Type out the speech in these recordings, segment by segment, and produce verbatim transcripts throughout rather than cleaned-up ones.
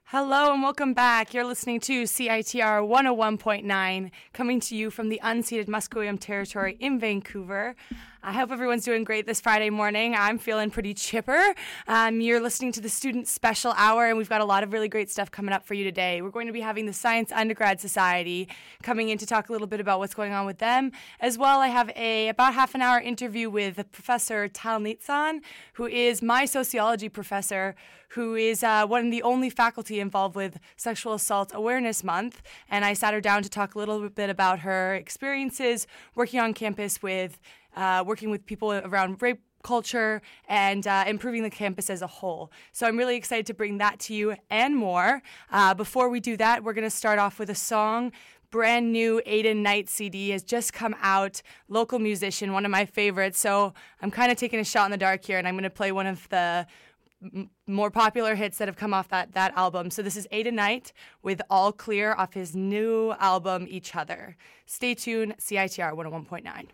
Hello and welcome back. You're listening to C I T R one oh one point nine, coming to you from the unceded Musqueam territory in Vancouver. I hope everyone's doing great this Friday morning. I'm feeling pretty chipper. Um, you're listening to the Student Special Hour, and we've got a lot of really great stuff coming up for you today. We're going to be having the Science Undergrad Society coming in to talk a little bit about what's going on with them. As well, I have a about half an hour interview with Professor Tal Nitsan, who is my sociology professor, who is uh, one of the only faculty involved with Sexual Assault Awareness Month. And I sat her down to talk a little bit about her experiences working on campus with Uh, working with people around rape culture and uh, improving the campus as a whole. So I'm really excited to bring that to you and more. Uh, before we do that, we're going to start off with a song. Brand new Aiden Knight C D has just come out. Local musician, one of my favorites. So I'm kind of taking a shot in the dark here, and I'm going to play one of the m- more popular hits that have come off that, that album. So this is Aiden Knight with All Clear off his new album, Each Other. Stay tuned, C I T R one oh one point nine.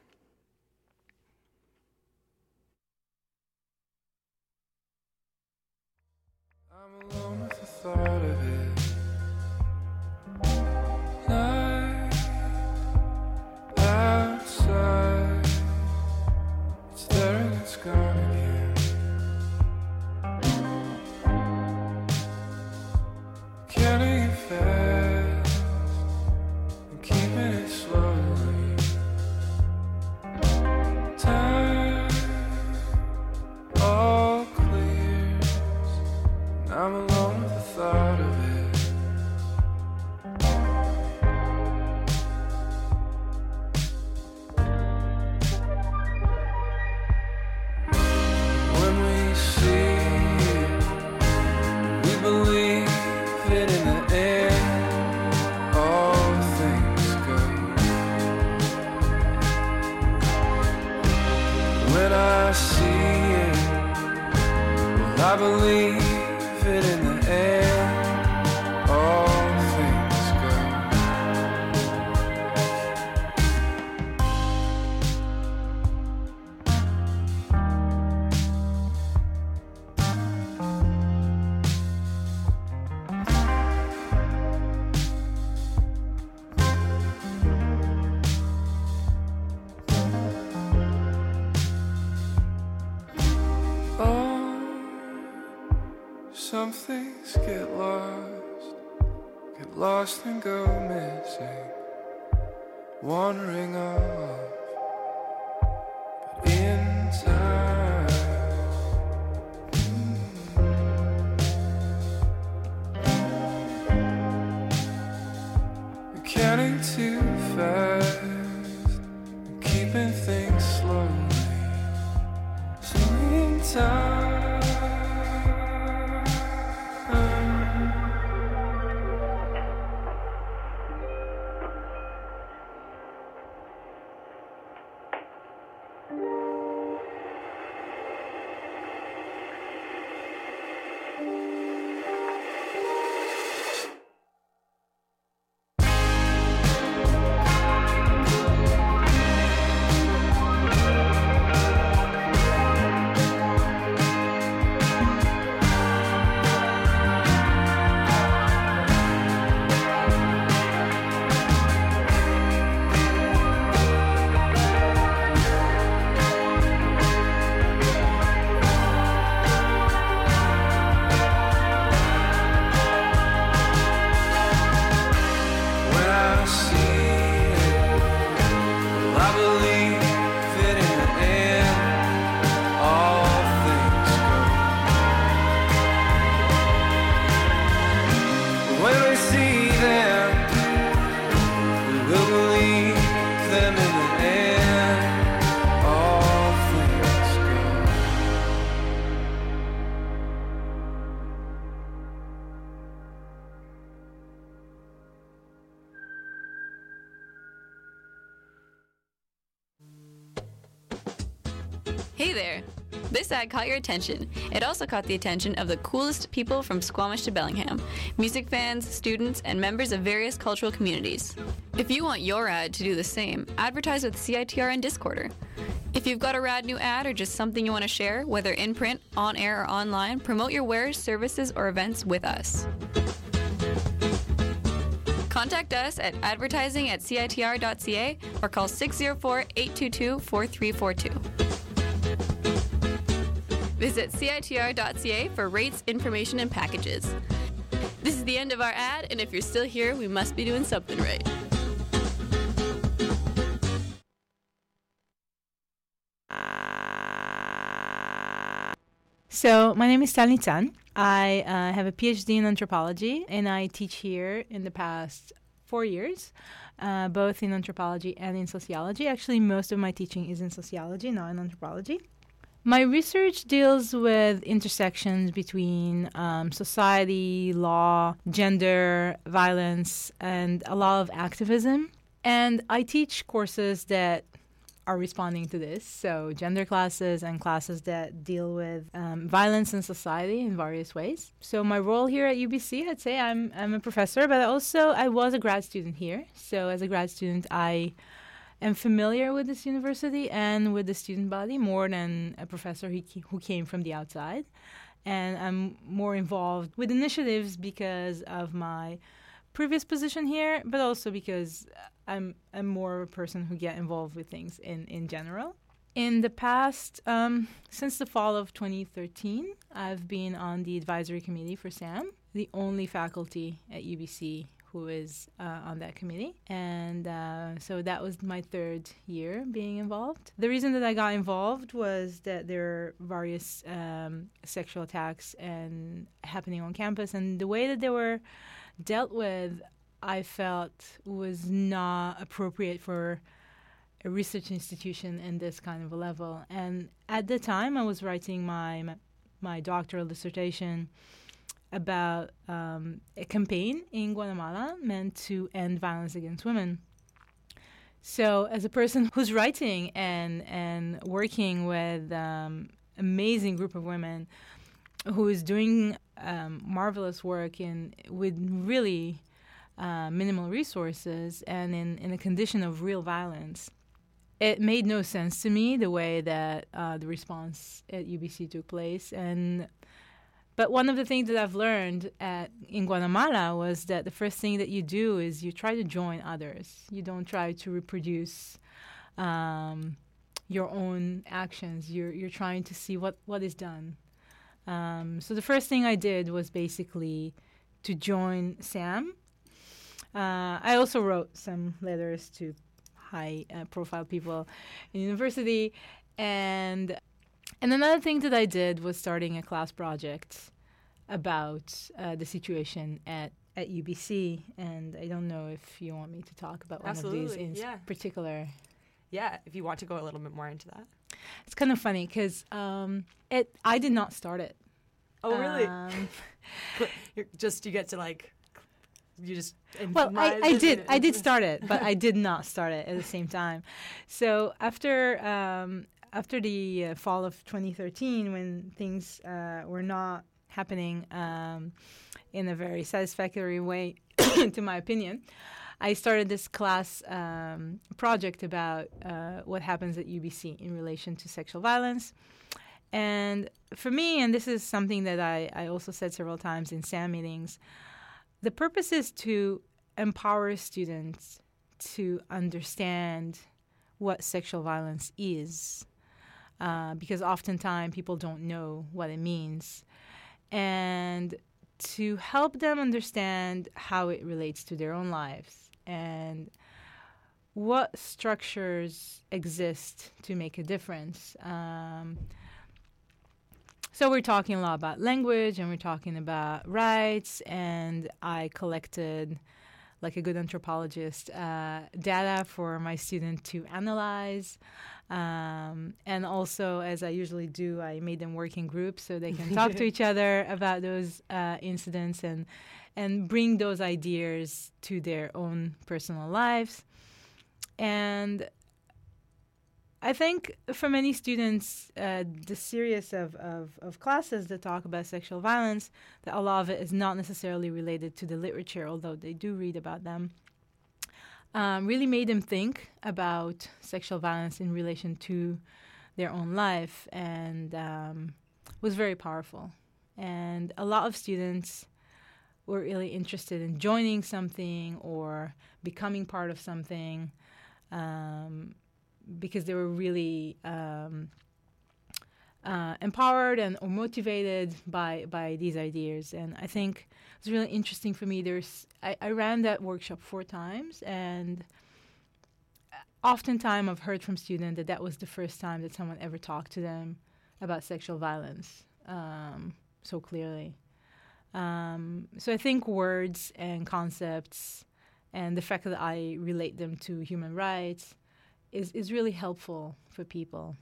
Alone with the thought of it. Light outside, it's there and it's gone again. Counting it fast and keeping it slowly. Time all clears, and I'm alone with the thought of it. When we see it, we believe it in the end. All things go. When I see it, well, I believe it in the end. All things go. Oh, some things get lost, get lost and go missing, wandering off, but in time, you're counting too fast and keeping things slowly. So in time. When I see it, well, I believe it in the end. All things go. When we see them, we will believe them in the end. All things go. Hey there! This ad caught your attention. It also caught the attention of the coolest people from Squamish to Bellingham, music fans, students, and members of various cultural communities. If you want your ad to do the same, advertise with C I T R and Discorder. If you've got a rad new ad or just something you want to share, whether in print, on air, or online, promote your wares, services, or events with us. Contact us at advertising at C I T R dot C A or call six oh four, eight two two, four three four two. Visit C I T R dot C A for rates, information, and packages. This is the end of our ad, and if you're still here, we must be doing something right. So my name is Tani Tan. I uh, have a P H D in anthropology, and I teach here in the past four years, uh, both in anthropology and in sociology. Actually, most of my teaching is in sociology, not in anthropology. My research deals with intersections between um, society, law, gender, violence, and a lot of activism. And I teach courses that are responding to this, so gender classes and classes that deal with um, violence in society in various ways. So my role here at U B C, I'd say I'm I'm a professor, but also I was a grad student here. So as a grad student, I am familiar with this university and with the student body more than a professor who, who came from the outside. And I'm more involved with initiatives because of my previous position here, but also because I'm I'm more of a person who get involved with things in, in general. In the past, um, since the fall of twenty thirteen, I've been on the advisory committee for SAM, the only faculty at U B C who is uh, on that committee. And uh, so that was my third year being involved. The reason that I got involved was that there are various um, sexual attacks and happening on campus, and the way that they were dealt with, I felt was not appropriate for a research institution in this kind of a level. And at the time, I was writing my my, my doctoral dissertation about um, a campaign in Guatemala meant to end violence against women. So as a person who's writing and, and working with um, amazing group of women who is doing um, marvelous work in with really uh, minimal resources and in, in a condition of real violence, it made no sense to me the way that uh, the response at U B C took place. And but one of the things that I've learned at, in Guatemala was that the first thing that you do is you try to join others. You don't try to reproduce um, your own actions. You're you're trying to see what, what is done. Um, so the first thing I did was basically to join SAM. Uh, I also wrote some letters to high-profile uh, people in university, and and another thing that I did was starting a class project about uh, the situation at, at U B C. And I don't know if you want me to talk about Absolutely, one of these in yeah. particular. Yeah, if you want to go a little bit more into that. It's kind of funny because um, it I did not start it. Oh, really? Um, You're just you get to like, you just. Well, I, improvise I it did. and- I did start it, but I did not start it at the same time. So after um, after the uh, fall of twenty thirteen, when things uh, were not happening um, in a very satisfactory way, to my opinion, I started this class um, project about uh, what happens at U B C in relation to sexual violence. And for me, and this is something that I, I also said several times in SAM meetings, the purpose is to empower students to understand what sexual violence is, uh, because oftentimes people don't know what it means, and to help them understand how it relates to their own lives and what structures exist to make a difference. Um, So we're talking a lot about language, and we're talking about rights, and I collected, like a good anthropologist, uh, data for my student to analyze. Um, and also, as I usually do, I made them work in groups so they can talk to each other about those uh, incidents and and bring those ideas to their own personal lives. And I think for many students, uh, the series of, of, of classes that talk about sexual violence, that a lot of it is not necessarily related to the literature, although they do read about them, um, really made them think about sexual violence in relation to their own life, and um, was very powerful. And a lot of students were really interested in joining something or becoming part of something, um, because they were really um, uh, empowered and or motivated by by these ideas. And I think it's really interesting for me. There's I, I ran that workshop four times, and oftentimes I've heard from students that that was the first time that someone ever talked to them about sexual violence um, so clearly. Um, so I think words and concepts and the fact that I relate them to human rights is, is really helpful for people.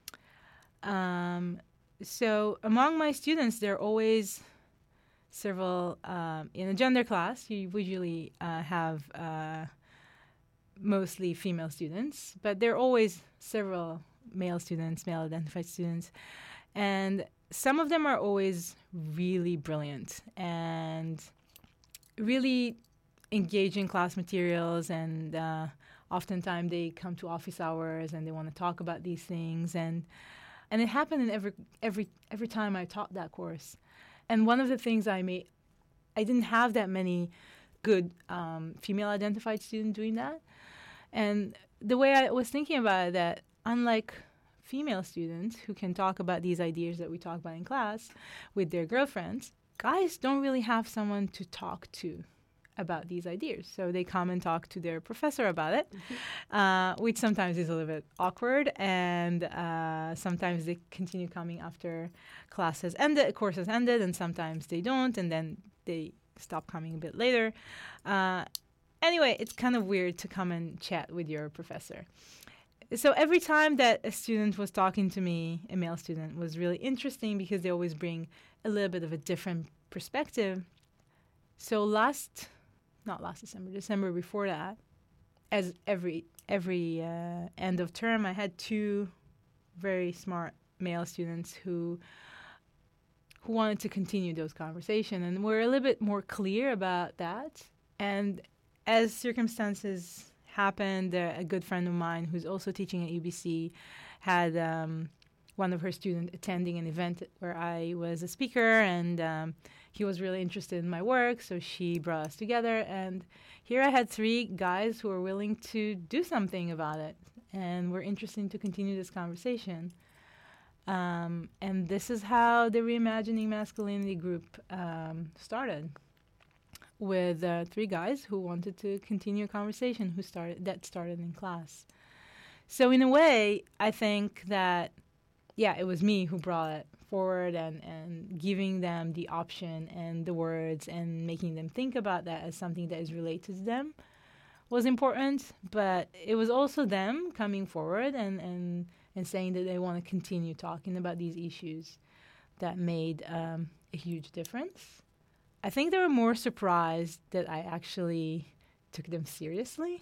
Um, so among my students, there are always several, um, in a gender class, you usually uh, have uh, mostly female students, but there are always several male students, male-identified students, and some of them are always really brilliant and really engage in class materials, and uh, oftentimes they come to office hours and they want to talk about these things, and and it happened in every every every time I taught that course. And one of the things I made, I didn't have that many good um, female-identified students doing that, and the way I was thinking about it, that unlike female students who can talk about these ideas that we talk about in class with their girlfriends, guys don't really have someone to talk to about these ideas. So they come and talk to their professor about it, mm-hmm. uh, which sometimes is a little bit awkward, and uh, sometimes they continue coming after class has ended, course has ended, and sometimes they don't, and then they stop coming a bit later. Uh, anyway, it's kind of weird to come and chat with your professor. So every time that a student was talking to me, a male student, was really interesting because they always bring a little bit of a different perspective. So last, not last December, December before that, as every every uh, end of term, I had two very smart male students who who wanted to continue those conversations, and were a little bit more clear about that. And as circumstances happened, uh, a good friend of mine who's also teaching at U B C had um, one of her students attending an event where I was a speaker, and um, he was really interested in my work, so she brought us together, and here I had three guys who were willing to do something about it and were interested to continue this conversation. Um, and this is how the Reimagining Masculinity group um, started, with uh, three guys who wanted to continue a conversation who started that started in class. So in a way, I think that, yeah, it was me who brought it forward, and, and giving them the option and the words and making them think about that as something that is related to them was important. But it was also them coming forward and, and, and saying that they want to continue talking about these issues that made um, a huge difference. I think they were more surprised that I actually took them seriously.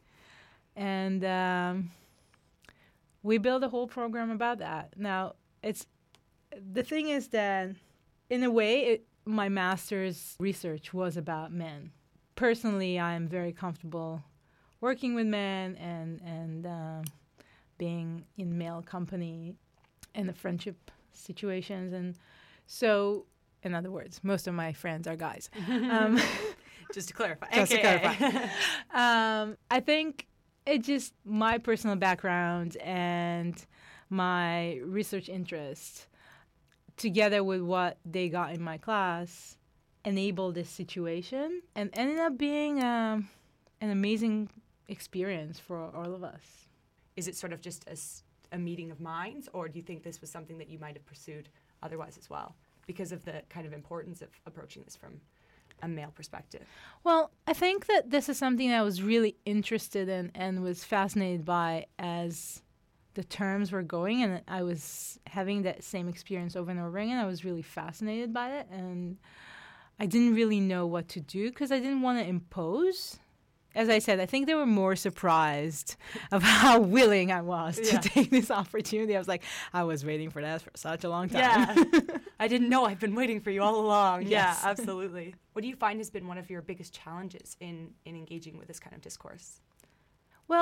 And um, we built a whole program about that. Now, it's the thing is that, in a way, it, my master's research was about men. Personally, I'm very comfortable working with men and, and um, being in male company and the friendship situations. And so, in other words, most of my friends are guys. Um, just to clarify. Just A K A. to clarify. um, I think it just, my personal background and my research interest, together with what they got in my class, enabled this situation and ended up being um, an amazing experience for all of us. Is it sort of just a, s- a meeting of minds, or do you think this was something that you might have pursued otherwise as well, because of the kind of importance of approaching this from a male perspective? Well, I think that this is something I was really interested in and was fascinated by as the terms were going, and I was having that same experience over and over again. I was really fascinated by it, and I didn't really know what to do because I didn't want to impose. As I said, I think they were more surprised of how willing I was to Yeah. take this opportunity. I was like, I was waiting for that for such a long time. Yeah. I didn't know. I've been waiting for you all along. Yes. Yeah, absolutely. What do you find has been one of your biggest challenges in, in engaging with this kind of discourse? Well,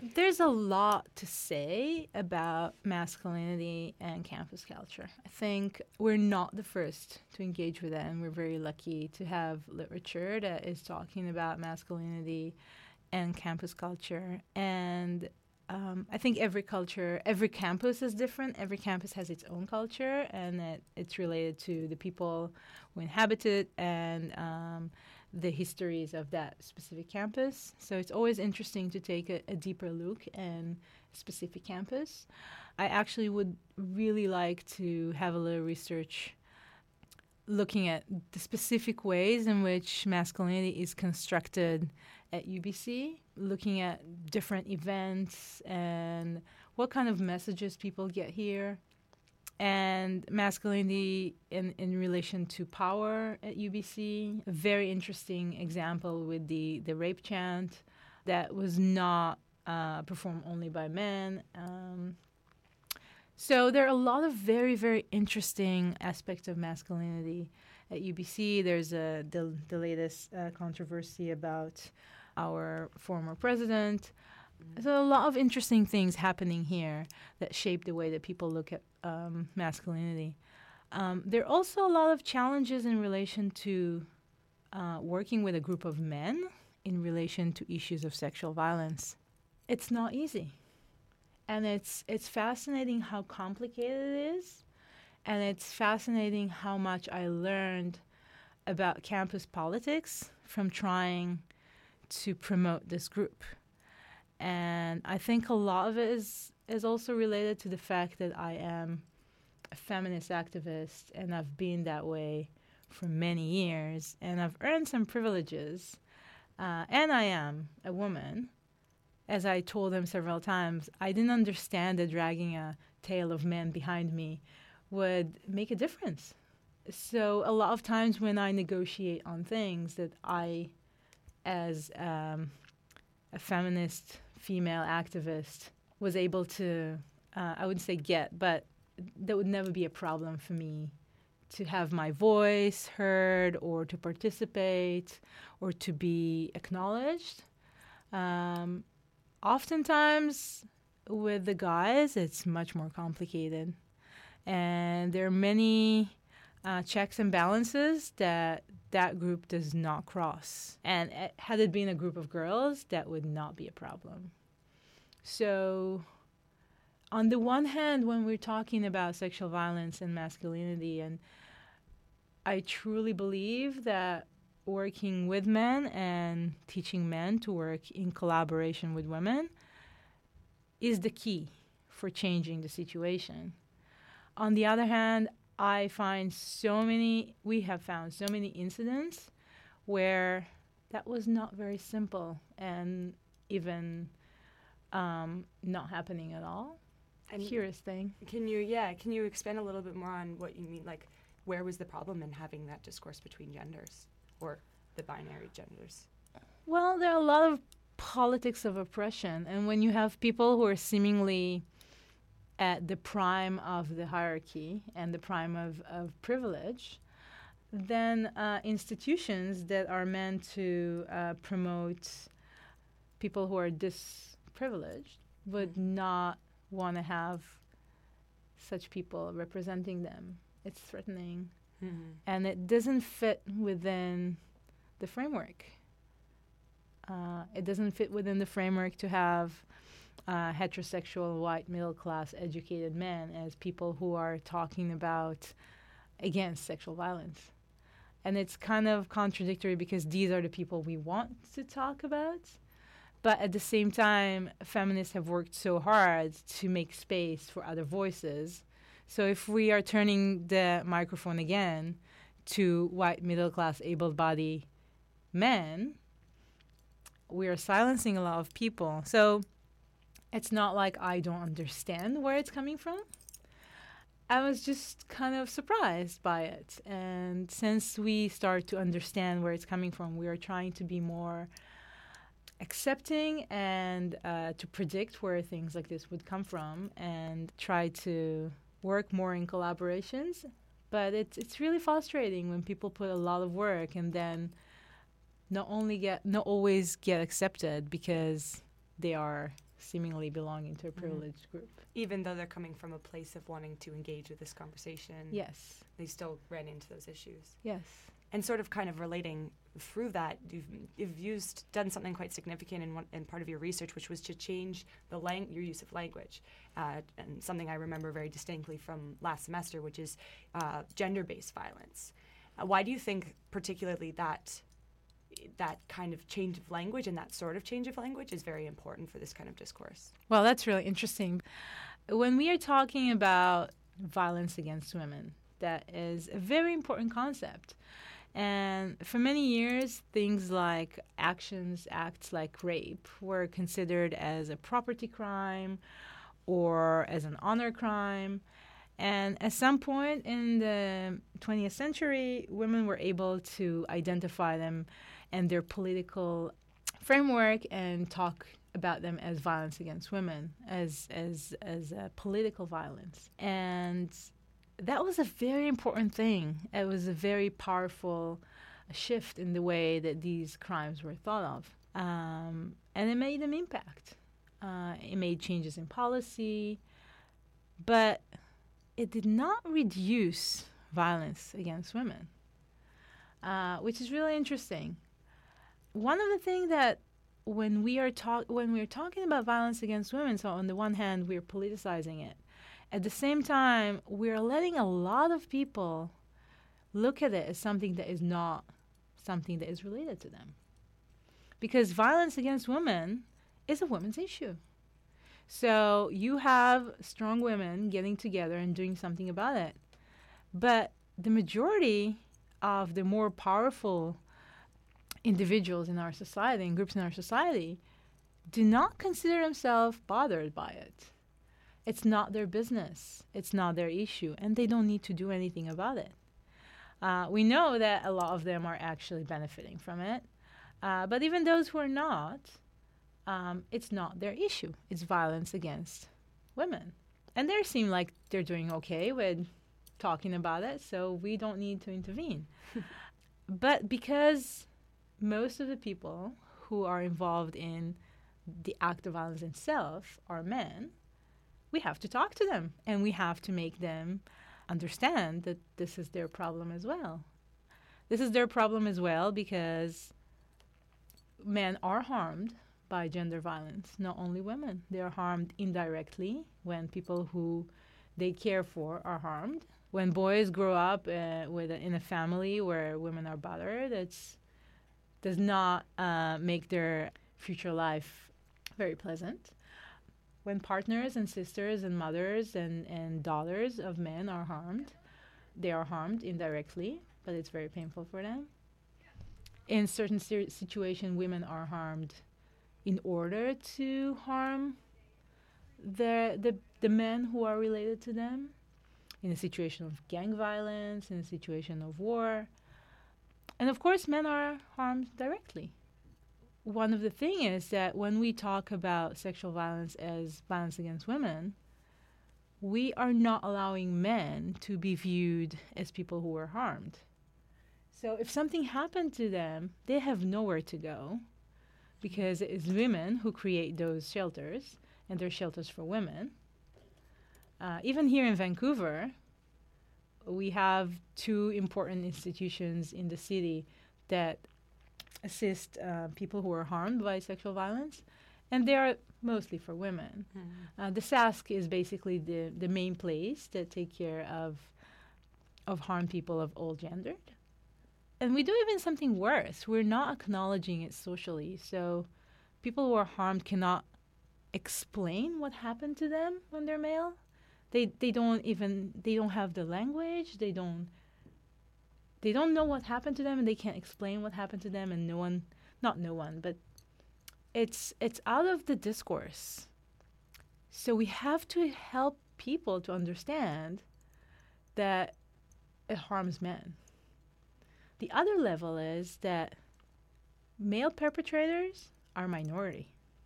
There's a lot to say about masculinity and campus culture. I think we're not the first to engage with that, and we're very lucky to have literature that is talking about masculinity and campus culture. And um, I think every culture, every campus is different. Every campus has its own culture, and it, it's related to the people who inhabit it and um, the histories of that specific campus. So it's always interesting to take a, a deeper look in a specific campus. I actually would really like to have a little research looking at the specific ways in which masculinity is constructed at U B C, looking at different events and what kind of messages people get here, and masculinity in, in relation to power at U B C. A very interesting example with the, the rape chant that was not uh, performed only by men. Um, so there are a lot of very, very interesting aspects of masculinity at U B C. There's a, the, the latest uh, controversy about our former president. So a lot of interesting things happening here that shape the way that people look at um, masculinity. Um, there are also a lot of challenges in relation to uh, working with a group of men in relation to issues of sexual violence. It's not easy. And it's it's fascinating how complicated it is. And it's fascinating how much I learned about campus politics from trying to promote this group. And I think a lot of it is, is also related to the fact that I am a feminist activist, and I've been that way for many years, and I've earned some privileges. Uh, and I am a woman. As I told them several times, I didn't understand that dragging a tail of men behind me would make a difference. So a lot of times when I negotiate on things that I, as um, a feminist female activist, was able to, uh, I wouldn't say get, but that would never be a problem for me to have my voice heard or to participate or to be acknowledged. Um, oftentimes with the guys, it's much more complicated. And there are many uh, checks and balances that that group does not cross. And uh, had it been a group of girls, that would not be a problem. So on the one hand, when we're talking about sexual violence and masculinity, and I truly believe that working with men and teaching men to work in collaboration with women is the key for changing the situation. On the other hand, I find so many, we have found so many incidents where that was not very simple and even um, not happening at all. And Curious thing. Can you, yeah, can you expand a little bit more on what you mean? Like, where was the problem in having that discourse between genders or the binary genders? Well, there are a lot of politics of oppression. And when you have people who are seemingly at the prime of the hierarchy and the prime of, of privilege, then uh, institutions that are meant to uh, promote people who are disprivileged would not want to have such people representing them. It's threatening. Mm-hmm. And it doesn't fit within the framework. Uh, it doesn't fit within the framework to have Uh, heterosexual, white, middle-class, educated men as people who are talking about against sexual violence. And it's kind of contradictory because these are the people we want to talk about. But at the same time, feminists have worked so hard to make space for other voices. So if we are turning the microphone again to white, middle-class, able-bodied men, we are silencing a lot of people. So it's not like I don't understand where it's coming from. I was just kind of surprised by it. And since we start to understand where it's coming from, we are trying to be more accepting and uh, to predict where things like this would come from and try to work more in collaborations. But it's it's really frustrating when people put a lot of work and then not only get not always get accepted because they are seemingly belonging to a privileged group. Even though they're coming from a place of wanting to engage with this conversation, Yes. they still ran into those issues. Yes. And sort of kind of relating through that, you've, you've used done something quite significant in, one, in part of your research, which was to change the lang- your use of language, uh, and something I remember very distinctly from last semester, which is uh, gender-based violence. Uh, why do you think particularly that that kind of change of language and that sort of change of language is very important for this kind of discourse? Well, that's really interesting. When we are talking about violence against women, that is a very important concept. And for many years, things like actions, acts like rape were considered as a property crime or as an honor crime. And at some point in the twentieth century, women were able to identify them and their political framework and talk about them as violence against women, as as as uh, political violence. And that was a very important thing. It was a very powerful shift in the way that these crimes were thought of. Um, and it made an impact. Uh, it made changes in policy, but it did not reduce violence against women, uh, which is really interesting. One of the things that when we are talk when we're talking about violence against women, so on the one hand we're politicizing it, at the same time we're letting a lot of people look at it as something that is not something that is related to them, because violence against women is a women's issue. So you have strong women getting together and doing something about it. But the majority of the more powerful individuals in our society and groups in our society do not consider themselves bothered by it. It's not their business. It's not their issue. And they don't need to do anything about it. Uh, we know that a lot of them are actually benefiting from it. Uh, but even those who are not, Um, it's not their issue. It's violence against women. And they seem like they're doing okay with talking about it, so we don't need to intervene. But because most of the people who are involved in the act of violence itself are men, we have to talk to them, and we have to make them understand that this is their problem as well. This is their problem as well because men are harmed by gender violence, not only women. They are harmed indirectly when people who they care for are harmed. When boys grow up uh, with a, in a family where women are battered, it does not uh, make their future life very pleasant. When partners and sisters and mothers and, and daughters of men are harmed, they are harmed indirectly, but it's very painful for them. In certain ser- situations, women are harmed in order to harm the, the the men who are related to them, in a situation of gang violence, in a situation of war. And of course, men are harmed directly. One of the things is that when we talk about sexual violence as violence against women, we are not allowing men to be viewed as people who were harmed. So if something happened to them, they have nowhere to go, because it is women who create those shelters, and they're shelters for women. Uh, even here in Vancouver, we have two important institutions in the city that assist uh, people who are harmed by sexual violence, and they are mostly for women. Mm-hmm. Uh, the S A S C is basically the, the main place that take care of, of harmed people of all genders. And we do even something worse. We're not acknowledging it socially. So people who are harmed cannot explain what happened to them when they're male. They they don't even they don't have the language. They don't they don't know what happened to them, and they can't explain what happened to them, and no one not no one, but it's it's out of the discourse. So we have to help people to understand that it harms men. The other level is that male perpetrators are minority.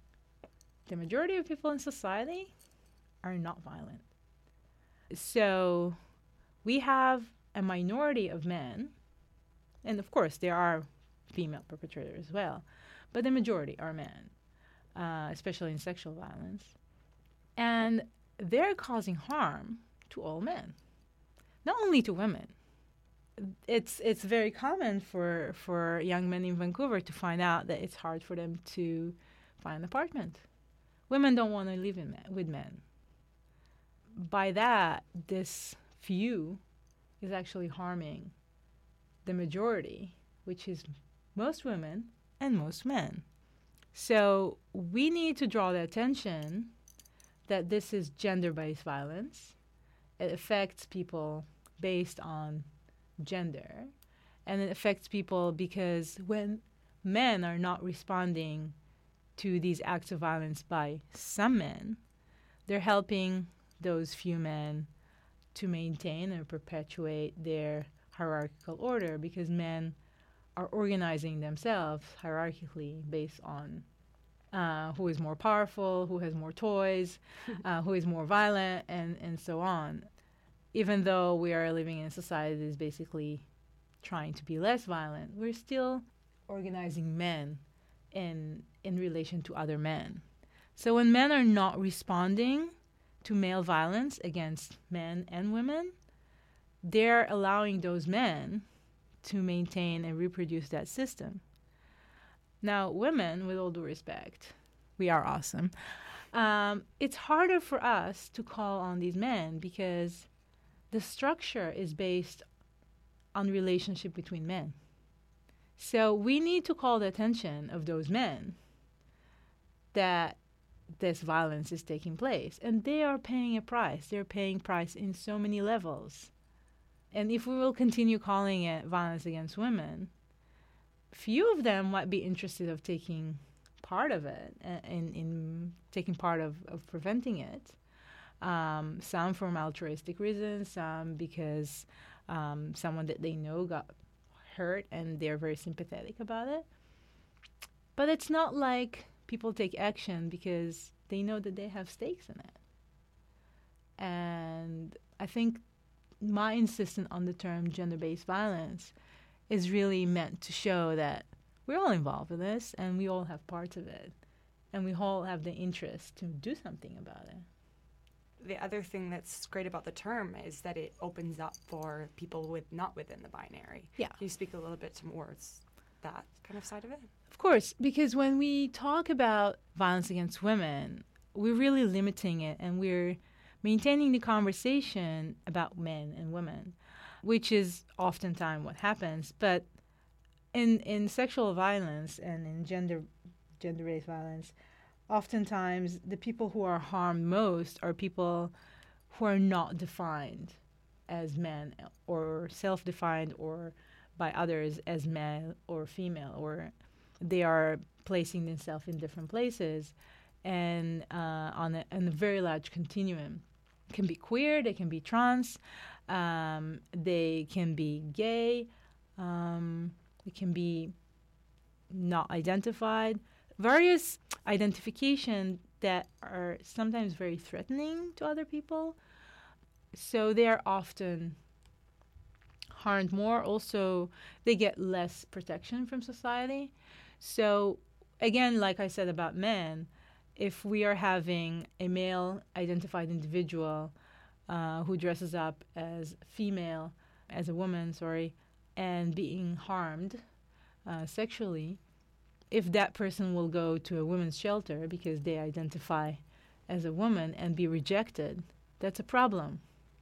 The majority of people in society are not violent. So we have a minority of men, and of course there are female perpetrators as well, but the majority are men. uh, especially in sexual violence. And they're causing harm to all men, not only to women. It's it's very common for, for young men in Vancouver to find out that it's hard for them to find an apartment. Women don't want to live in men, with men. By that, this few is actually harming the majority, which is most women and most men. So we need to draw the attention that this is gender-based violence. It affects people based on gender, and it affects people because when men are not responding to these acts of violence by some men, they're helping those few men to maintain and perpetuate their hierarchical order, because men are organizing themselves hierarchically based on uh, who is more powerful, who has more toys, uh, who is more violent, and, and so on. Even though we are living in a society that is basically trying to be less violent, we're still organizing men in in relation to other men. So when men are not responding to male violence against men and women, they're allowing those men to maintain and reproduce that system. Now, women, with all due respect, we are awesome. Um, it's harder for us to call on these men because the structure is based on relationship between men. So we need to call the attention of those men that this violence is taking place. And they are paying a price. They're paying price in so many levels. And if we will continue calling it violence against women, few of them might be interested of taking part of it, uh, in, in taking part of, of preventing it. Um, some for altruistic reasons, some because um, someone that they know got hurt and they're very sympathetic about it. But it's not like people take action because they know that they have stakes in it. And I think my insistence on the term gender-based violence is really meant to show that we're all involved in this and we all have parts of it. And we all have the interest to do something about it. The other thing that's great about the term is that it opens up for people with not within the binary. Yeah. Can you speak a little bit towards that kind of side of it? Of course, because when we talk about violence against women, we're really limiting it and we're maintaining the conversation about men and women, which is oftentimes what happens. But in in sexual violence and in gender gender-based violence, oftentimes the people who are harmed most are people who are not defined as men or self-defined or by others as male or female, or they are placing themselves in different places and uh, on, a, on a very large continuum. It can be queer, they can be trans, um, they can be gay, um, they can be not identified. Various identification that are sometimes very threatening to other people. So they are often harmed more. Also, they get less protection from society. So again, like I said about men, if we are having a male identified individual uh, who dresses up as female, as a woman, sorry, and being harmed uh, sexually, if that person will go to a women's shelter because they identify as a woman and be rejected, that's a problem.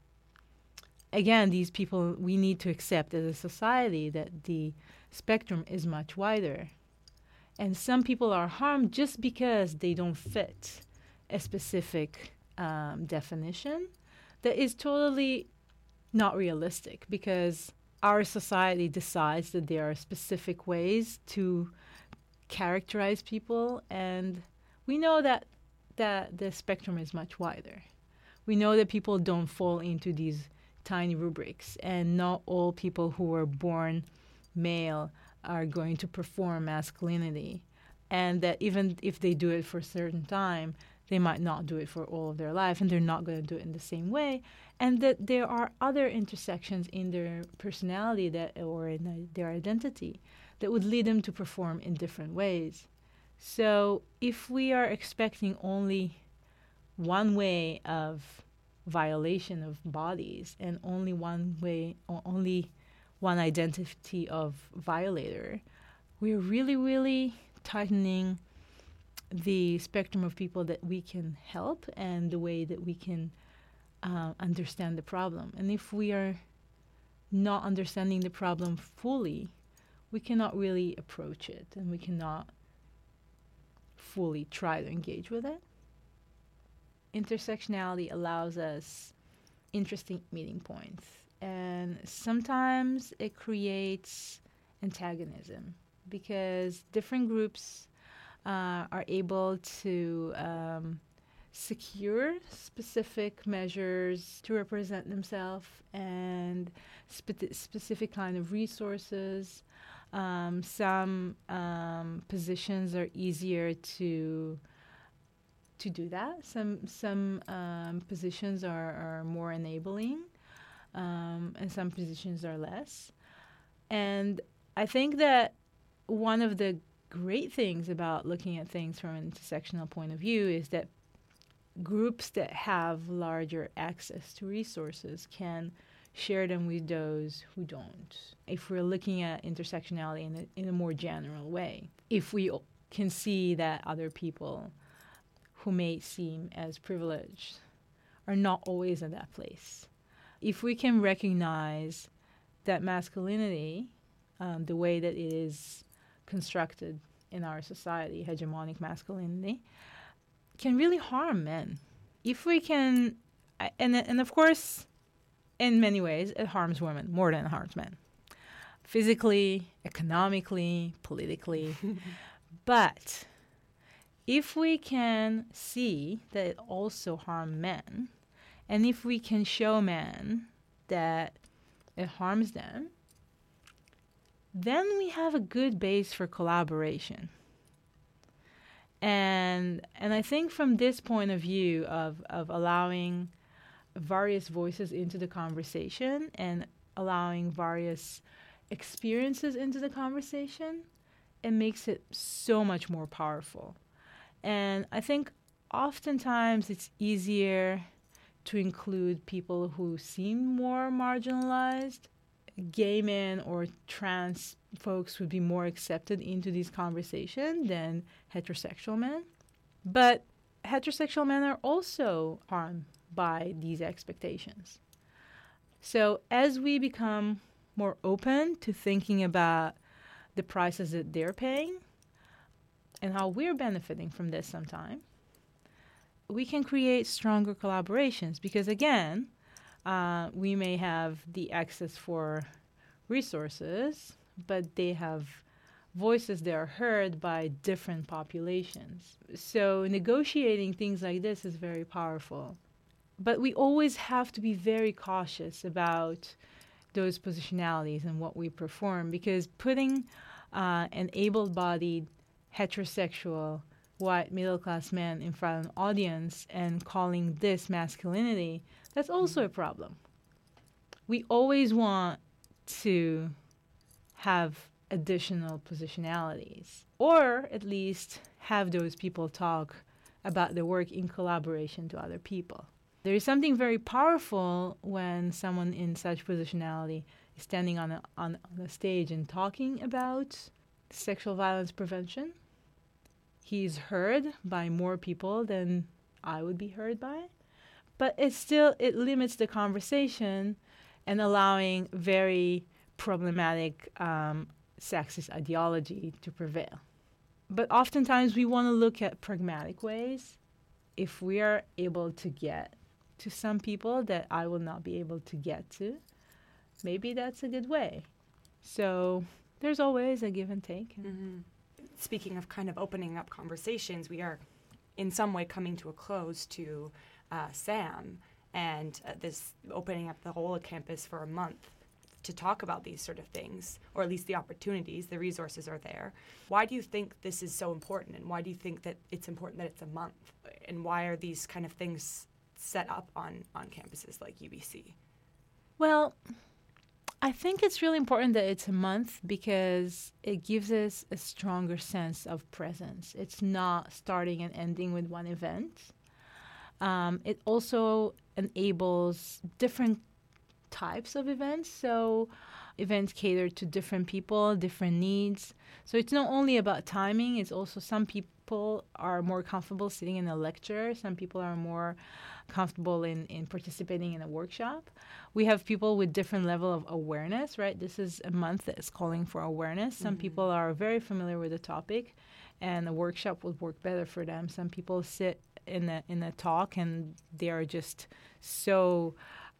Again, these people, we need to accept as a society that the spectrum is much wider. And some people are harmed just because they don't fit a specific um, definition that is totally not realistic, because our society decides that there are specific ways to characterize people, and we know that that the spectrum is much wider. We know that people don't fall into these tiny rubrics, and not all people who were born male are going to perform masculinity, and that even if they do it for a certain time, they might not do it for all of their life, and they're not going to do it in the same way, and that there are other intersections in their personality that or in their identity that would lead them to perform in different ways. So if we are expecting only one way of violation of bodies and only one way or only one identity of violator, we're really, really tightening the spectrum of people that we can help and the way that we can uh, understand the problem. And if we are not understanding the problem fully, we cannot really approach it and we cannot fully try to engage with it. Intersectionality allows us interesting meeting points, and sometimes it creates antagonism because different groups uh, are able to um, secure specific measures to represent themselves and spe- specific kind of resources. Um, some um, positions are easier to to do that. Some some um, positions are, are more enabling, um, and some positions are less. And I think that one of the great things about looking at things from an intersectional point of view is that groups that have larger access to resources can share them with those who don't. If we're looking at intersectionality in a, in a more general way, if we can see that other people who may seem as privileged are not always in that place, if we can recognize that masculinity, um, the way that it is constructed in our society, hegemonic masculinity, can really harm men. If we can, and and of course, in many ways, it harms women more than it harms men. Physically, economically, politically. But if we can see that it also harms men, and if we can show men that it harms them, then we have a good base for collaboration. And and I think from this point of view of, of allowing various voices into the conversation and allowing various experiences into the conversation, it makes it so much more powerful. And I think oftentimes it's easier to include people who seem more marginalized. Gay men or trans folks would be more accepted into this conversation than heterosexual men. But heterosexual men are also harmed by these expectations. So as we become more open to thinking about the prices that they're paying and how we're benefiting from this sometime, we can create stronger collaborations because, again, uh, we may have the access for resources, but they have voices that are heard by different populations. So negotiating things like this is very powerful. But we always have to be very cautious about those positionalities and what we perform, because putting uh, an able-bodied, heterosexual, white, middle-class man in front of an audience and calling this masculinity, that's also a problem. We always want to have additional positionalities, or at least have those people talk about their work in collaboration to other people. There is something very powerful when someone in such positionality is standing on a, on, on a stage and talking about sexual violence prevention. He's heard by more people than I would be heard by, but it still, it limits the conversation and allowing very problematic um, sexist ideology to prevail. But oftentimes we want to look at pragmatic ways. If we are able to get to some people that I will not be able to get to, maybe that's a good way. So there's always a give and take. Mm-hmm. Speaking of kind of opening up conversations, we are in some way coming to a close to uh, SAM and uh, this opening up the whole campus for a month to talk about these sort of things, or at least the opportunities, the resources are there. Why do you think this is so important, and why do you think that it's important that it's a month? And why are these kind of things set up on, on campuses like U B C? Well, I think it's really important that it's a month because it gives us a stronger sense of presence. It's not starting and ending with one event. Um, it also enables different types of events. So events cater to different people, different needs. So it's not only about timing, it's also some people are more comfortable sitting in a lecture. Some people are more comfortable in, in participating in a workshop. We have people with different level of awareness, right? This is a month that is calling for awareness. Some mm-hmm. people are very familiar with the topic and a workshop would work better for them. Some people sit in a, in a talk and they are just so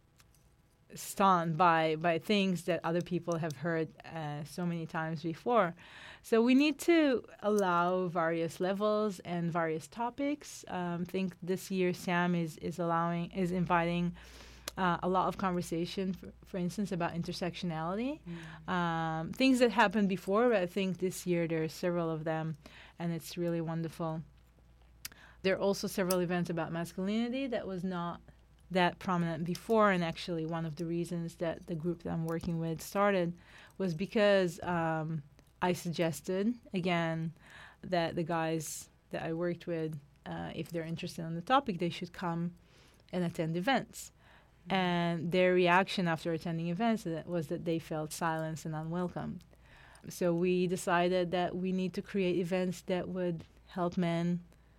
stunned by by things that other people have heard uh, so many times before. So we need to allow various levels and various topics. Um, I think this year SAM is is allowing is inviting uh, a lot of conversation, for, for instance, about intersectionality, mm. um, things that happened before. But I think this year there are several of them, and it's really wonderful. There are also several events about masculinity that was not that prominent before, and actually one of the reasons that the group that I'm working with started was because um, I suggested, again, that the guys that I worked with, uh, if they're interested in the topic, they should come and attend events. Mm-hmm. And their reaction after attending events was that they felt silenced and unwelcome. So we decided that we need to create events that would help men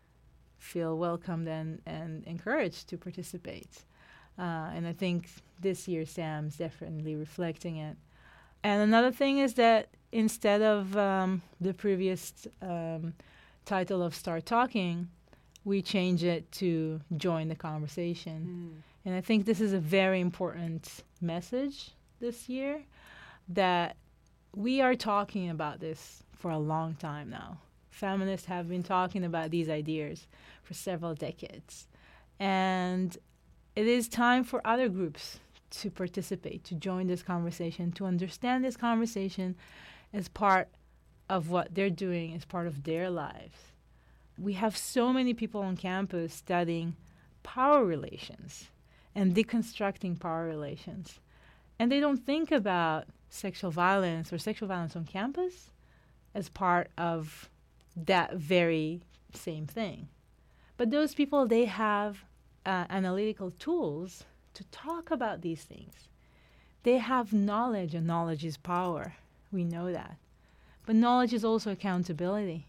feel welcomed and, and encouraged to participate. Uh, and I think this year SAM's definitely reflecting it. And another thing is that instead of um, the previous um, title of Start Talking, we change it to Join the Conversation. Mm. And I think this is a very important message this year, that we are talking about this for a long time now. Feminists have been talking about these ideas for several decades. And it is time for other groups to participate, to join this conversation, to understand this conversation as part of what they're doing, as part of their lives. We have so many people on campus studying power relations and deconstructing power relations. And they don't think about sexual violence or sexual violence on campus as part of that very same thing. But those people, they have uh, analytical tools to talk about these things. They have knowledge, and knowledge is power. We know that. But knowledge is also accountability.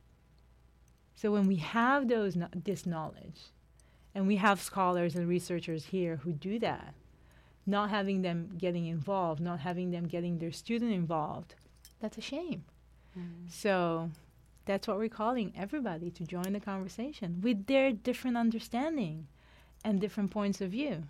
So when we have those no- this knowledge, and we have scholars and researchers here who do that, not having them getting involved, not having them getting their student involved, that's a shame. Mm. So that's what we're calling everybody to join the conversation with their different understanding and different points of view.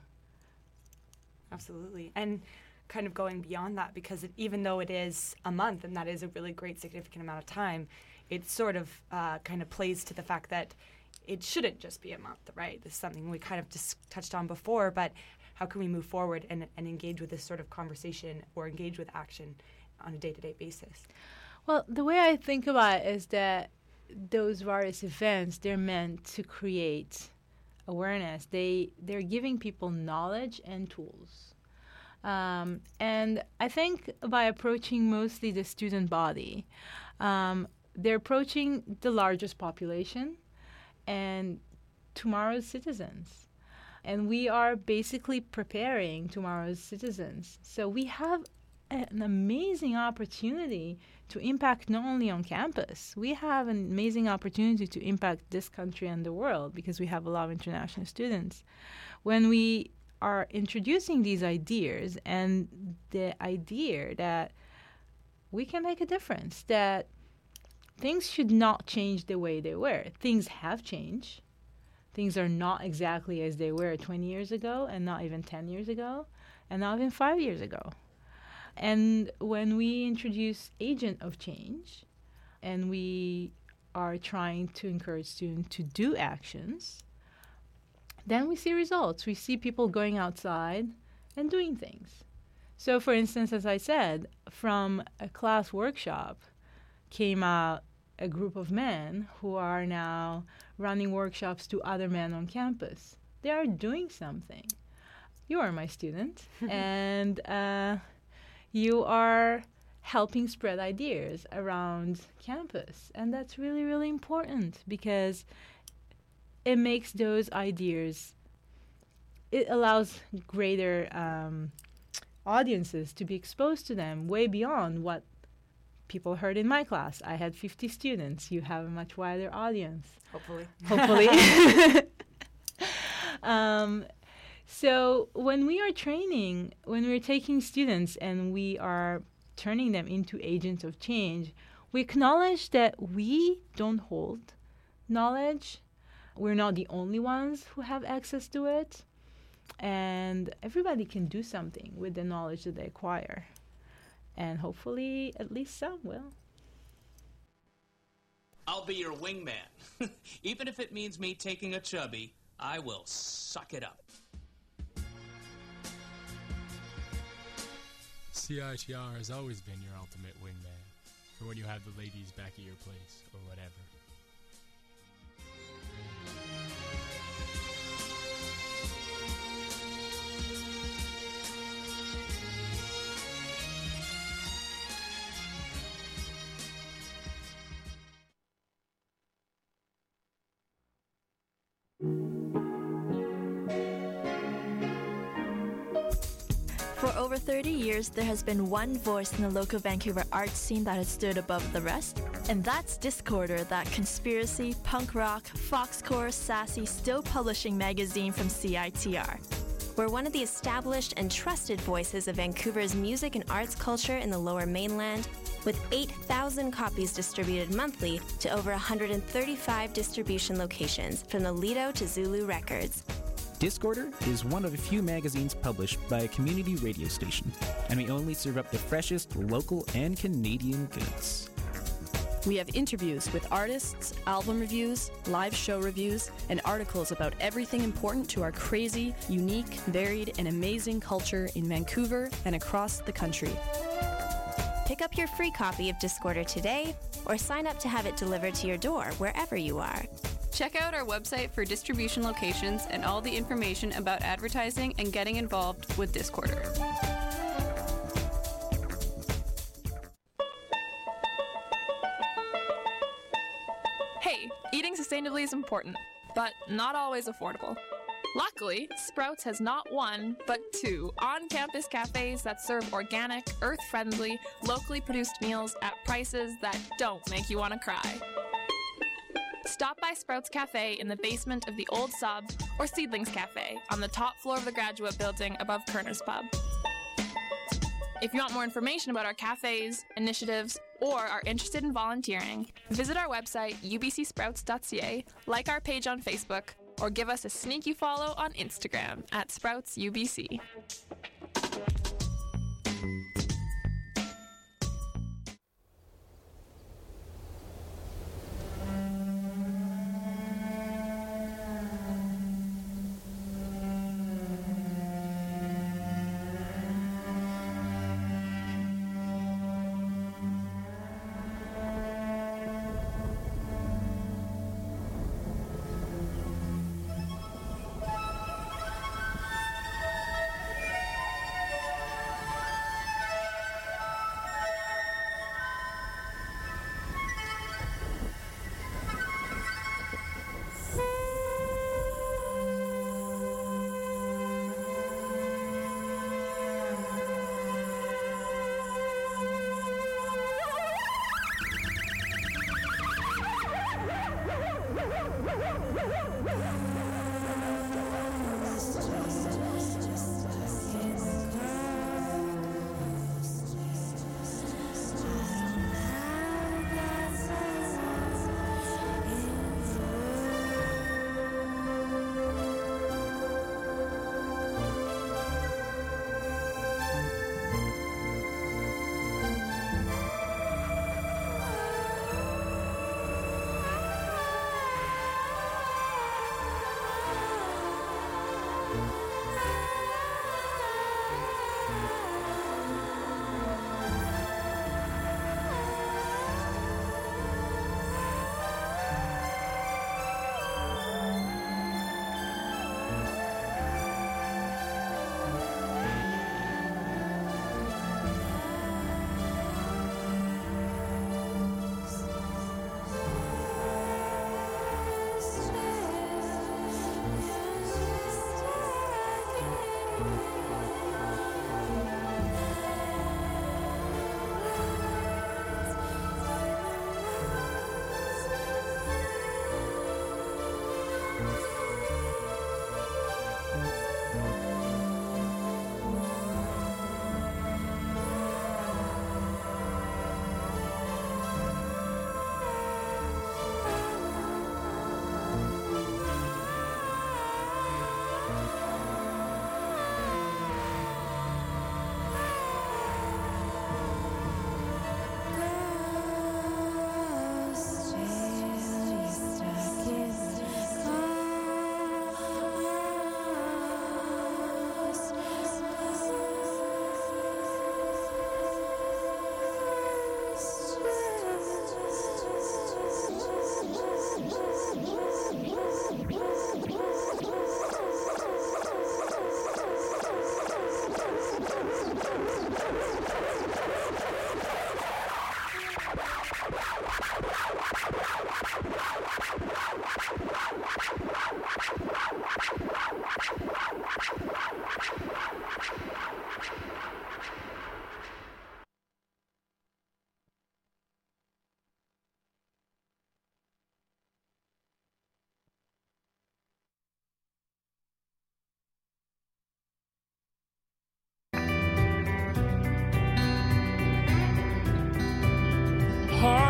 Absolutely. And kind of going beyond that, because it, even though it is a month, and that is a really great, significant amount of time, it sort of uh, kind of plays to the fact that it shouldn't just be a month, right? This is something we kind of just touched on before, but how can we move forward and, and engage with this sort of conversation or engage with action on a day-to-day basis? Well, the way I think about it is that those various events, they're meant to create awareness. They, they're giving people knowledge and tools. Um, and I think by approaching mostly the student body, um, they're approaching the largest population and tomorrow's citizens. And we are basically preparing tomorrow's citizens. So we have an amazing opportunity to impact not only on campus. We have an amazing opportunity to impact this country and the world because we have a lot of international students. When we are introducing these ideas and the idea that we can make a difference, that things should not change the way they were. Things have changed. Things are not exactly as they were twenty years ago, and not even ten years ago, and not even five years ago. And when we introduce agent of change, and we are trying to encourage students to do actions, then we see results. We see people going outside and doing things. So, for instance, as I said, from a class workshop came out a group of men who are now running workshops to other men on campus. They are doing something. You are my student, and uh, you are helping spread ideas around campus. And that's really, really important because it makes those ideas, it allows greater um, audiences to be exposed to them way beyond what people heard in my class. I had fifty students. You have a much wider audience. Hopefully. Hopefully. um, so when we are training, when we're taking students and we are turning them into agents of change, we acknowledge that we don't hold knowledge. We're not the only ones who have access to it. And everybody can do something with the knowledge that they acquire. And hopefully at least some will. I'll be your wingman. Even if it means me taking a chubby, I will suck it up. C I T R has always been your ultimate wingman for when you have the ladies back at your place or whatever. For over thirty years, there has been one voice in the local Vancouver arts scene that has stood above the rest, and that's Discorder, that conspiracy, punk rock, foxcore, sassy, still publishing magazine from C I T R. We're one of the established and trusted voices of Vancouver's music and arts culture in the Lower Mainland, with eight thousand copies distributed monthly to over one hundred thirty-five distribution locations, from the Lido to Zulu Records. Discorder is one of a few magazines published by a community radio station, and we only serve up the freshest local and Canadian goods. We have interviews with artists, album reviews, live show reviews, and articles about everything important to our crazy, unique, varied, and amazing culture in Vancouver and across the country. Pick up your free copy of Discorder today, or sign up to have it delivered to your door wherever you are. Check out our website for distribution locations and all the information about advertising and getting involved with Discorder. Hey, eating sustainably is important, but not always affordable. Luckily, Sprouts has not one, but two on-campus cafes that serve organic, earth-friendly, locally produced meals at prices that don't make you want to cry. Stop by Sprouts Cafe in the basement of the Old Sub, or Seedlings Cafe on the top floor of the Graduate Building above Kerner's Pub. If you want more information about our cafes, initiatives, or are interested in volunteering, visit our website u b c sprouts dot c a, like our page on Facebook, or give us a sneaky follow on Instagram at Sprouts U B C.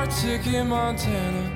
a ticket, Montana.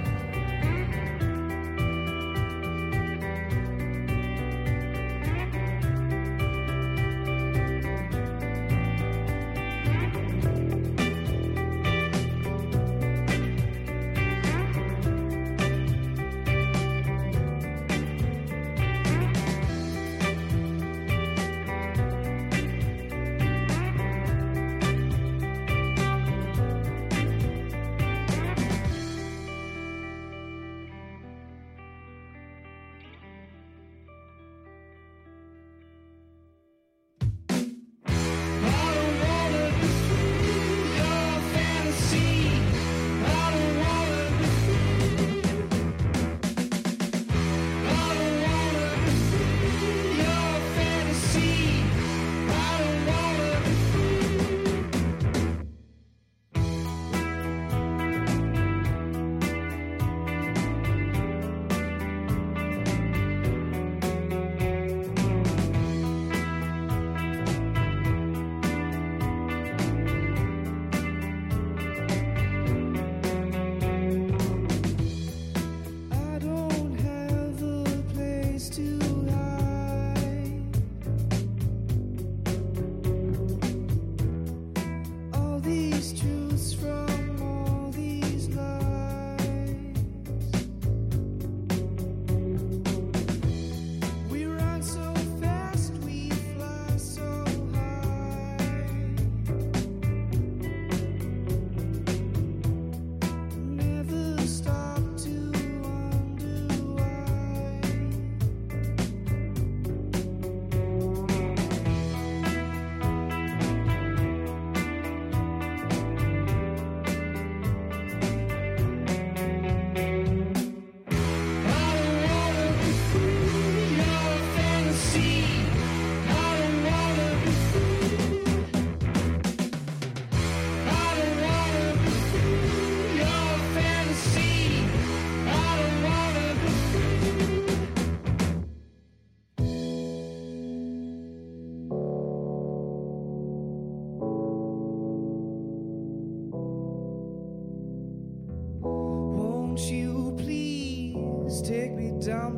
down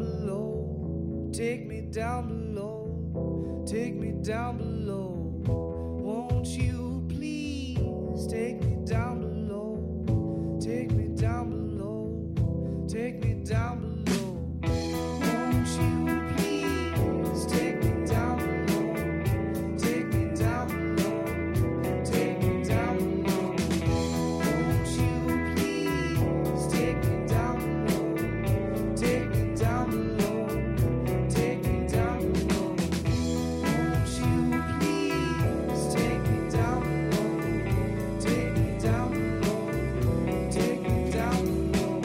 below, take me down below, take me down below. Won't you please take me down below, take me down below, take me down below. Won't you please take me down below, take me down below, take me down below. Won't you please take me down below, take me down below, take me down below. Won't you please take me down below, take me down below, take me down below.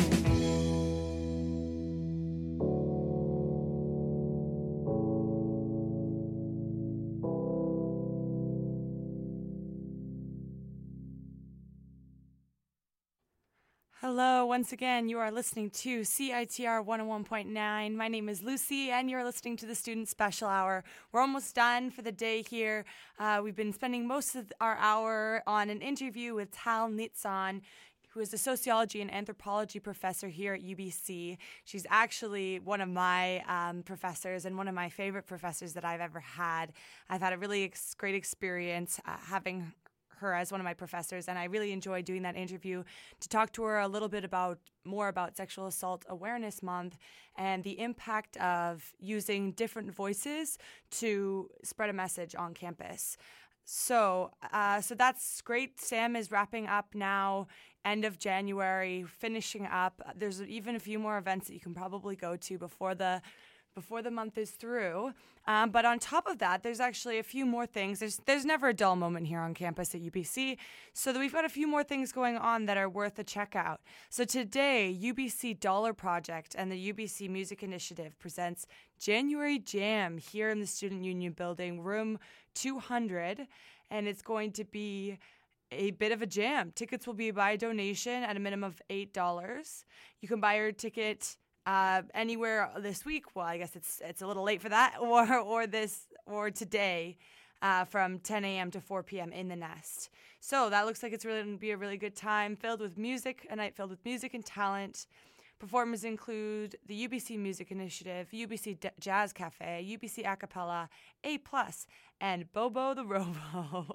Hello, once again, you are listening to C I T R one oh one point nine. My name is Lucy, and you're listening to the Student Special Hour. We're almost done for the day here. Uh, we've been spending most of our hour on an interview with Tal Nitsan, who is a sociology and anthropology professor here at U B C. She's actually one of my um, professors and one of my favorite professors that I've ever had. I've had a really ex- great experience uh, having her as one of my professors, and I really enjoyed doing that interview to talk to her a little bit about more about Sexual Assault Awareness Month and the impact of using different voices to spread a message on campus. So, uh, so that's great. Sam is wrapping up now, end of January, finishing up. There's even a few more events that you can probably go to before the before the month is through. Um, but on top of that, there's actually a few more things. There's there's never a dull moment here on campus at U B C, so that we've got a few more things going on that are worth a check out. So today, U B C Dollar Project and the U B C Music Initiative presents January Jam here in the Student Union Building, room two hundred, and it's going to be a bit of a jam. Tickets will be by donation at a minimum of eight dollars. You can buy your ticket Uh, anywhere this week. Well, I guess it's it's a little late for that, or or this or today. uh, from ten a.m. to four p.m. in the Nest. So that looks like it's really going to be a really good time, filled with music, a night filled with music and talent. Performers include the U B C Music Initiative, U B C D- Jazz Cafe, U B C Acapella, A Plus, and Bobo the Robo.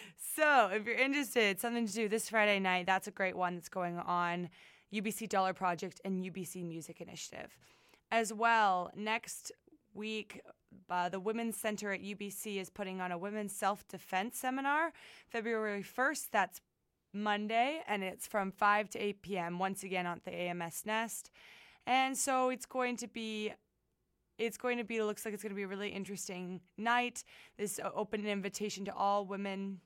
So if you're interested, something to do this Friday night, that's a great one that's going on. U B C Dollar Project and U B C Music Initiative. As well, next week, uh, the Women's Center at U B C is putting on a Women's Self-Defense Seminar, February first. That's Monday, and it's from five to eight p.m. once again on the A M S Nest. And so it's going to be it's going to be looks like it's going to be a really interesting night. This open invitation to all women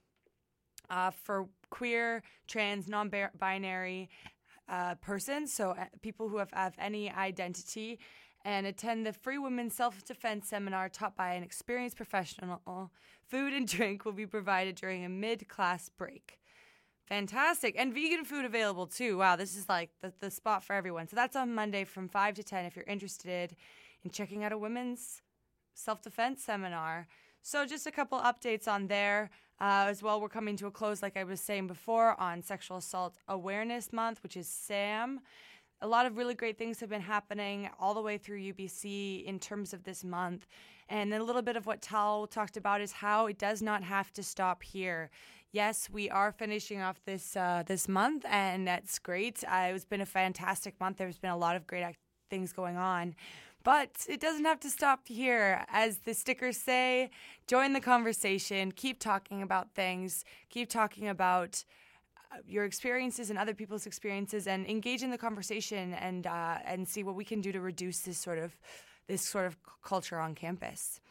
uh, for queer, trans, non-binary uh, persons, so uh, people who have, have any identity, and attend the Free Women's Self-Defense Seminar taught by an experienced professional. Food and drink will be provided during a mid-class break. Fantastic. And vegan food available too. Wow, this is like the, the spot for everyone. So that's on Monday from five to ten if you're interested in checking out a women's self-defense seminar. So just a couple updates on there. Uh, as well, we're coming to a close, like I was saying before, on Sexual Assault Awareness Month, which is SAM. A lot of really great things have been happening all the way through U B C in terms of this month. And a little bit of what Tal talked about is how it does not have to stop here. Yes, we are finishing off this uh, this month, and that's great. Uh, it's been a fantastic month. There's been a lot of great act- things going on. But it doesn't have to stop here. As the stickers say, join the conversation. Keep talking about things. Keep talking about your experiences and other people's experiences, and engage in the conversation, and uh, and see what we can do to reduce this sort of this sort of culture on campus.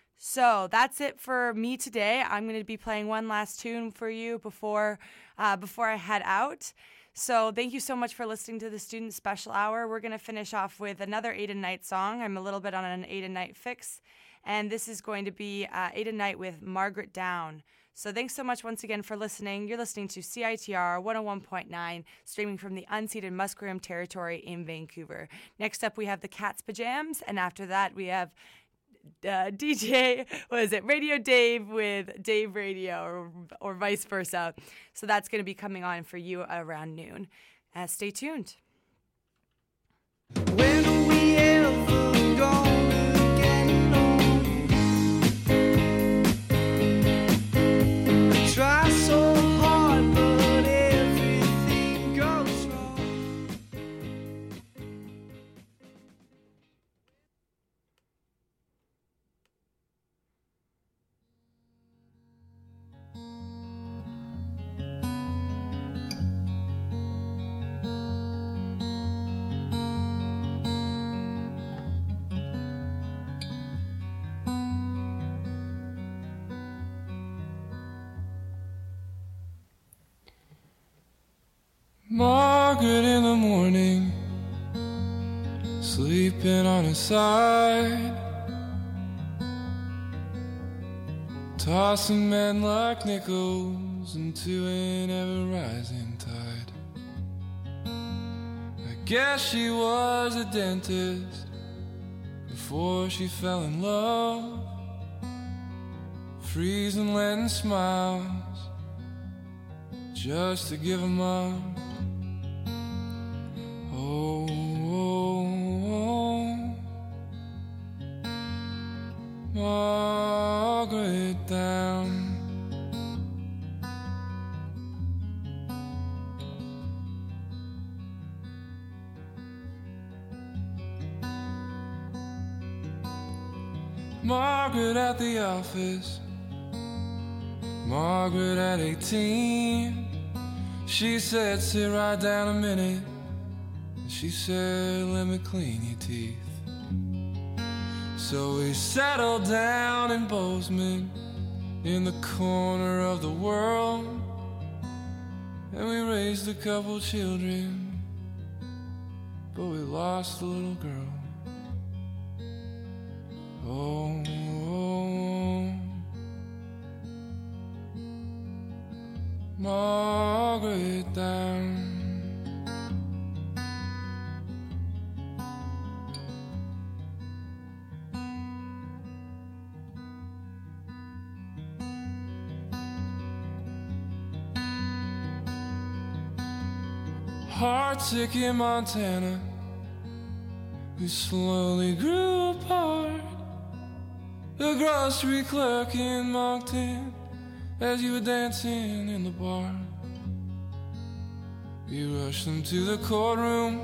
So that's it for me today. I'm going to be playing one last tune for you before uh, before I head out. So thank you so much for listening to the Student Special Hour. We're going to finish off with another Ada Night song. I'm a little bit on an Ada Night fix, and this is going to be uh, Ada Night with Margaret Down. So thanks so much once again for listening. You're listening to C I T R one oh one point nine, streaming from the unceded Musqueam territory in Vancouver. Next up, we have the Cats Pajams, and after that, we have uh, D J, what is it, Radio Dave with Dave Radio, or, or vice versa. So that's going to be coming on for you around noon. Uh, stay tuned. When are we ever gonna get along? I try so hard, but everything goes wrong. Margaret in the morning, sleeping on his side, tossing men like nickels into an ever-rising tide. I guess she was a dentist before she fell in love, freezing Lenten smiles just to give 'em up. Oh, oh, oh, Margaret down. Margaret at the office, Margaret at eighteen. She said, sit right down a minute. She said, let me clean your teeth. So we settled down in Bozeman, in the corner of the world, and we raised a couple children, but we lost a little girl. Oh, oh, Margaret down. heart sick in Montana, we slowly grew apart. The grocery clerk in Moncton, as you were dancing in the bar. We rushed them to the courtroom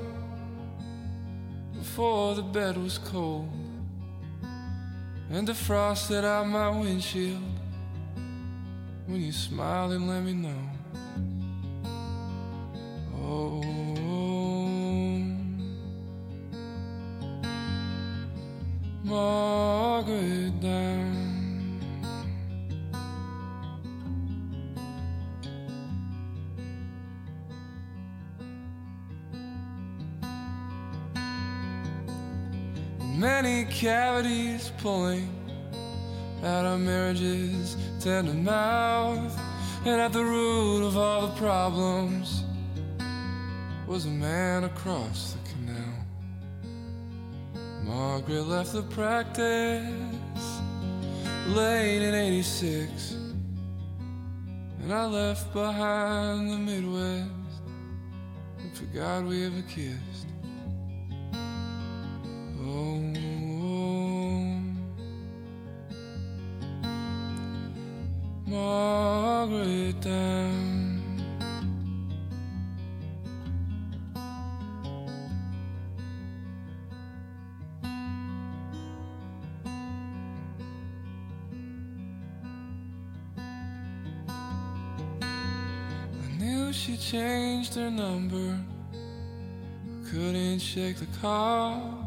before the bed was cold, and defrosted out my windshield when you smiled and let me know. Oh, Margaret Down. Many cavities pulling at our marriage's tender mouth, and at the root of all the problems was a man across the canal. Margaret left the practice late in eighty-six, and I left behind the Midwest and forgot we ever kissed. Oh, Margaret Down. I knew she changed her number, couldn't shake the call.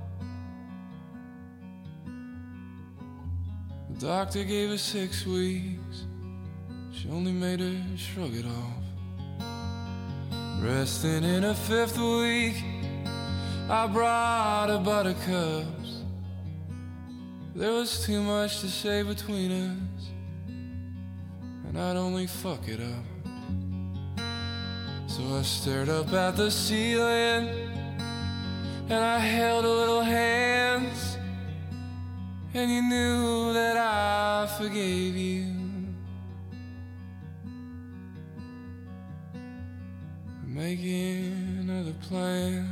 The doctor gave her six weeks, she only made her shrug it off. Resting in her fifth week, I brought her buttercups. There was too much to say between us, and I'd only fuck it up. So I stared up at the ceiling, and I held her little hands, and you knew that I forgave you. Making other plans.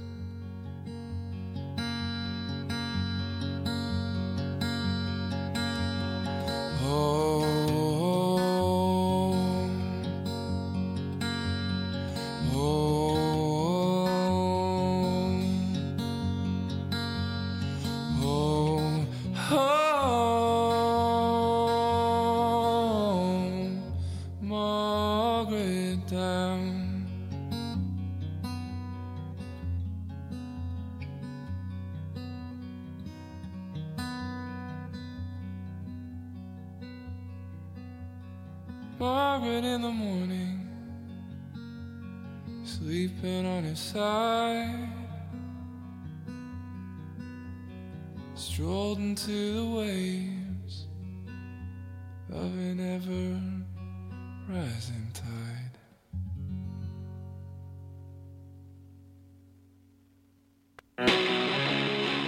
Oh, Margaret in the morning, sleeping on his side, strolled into the waves of an ever-rising tide.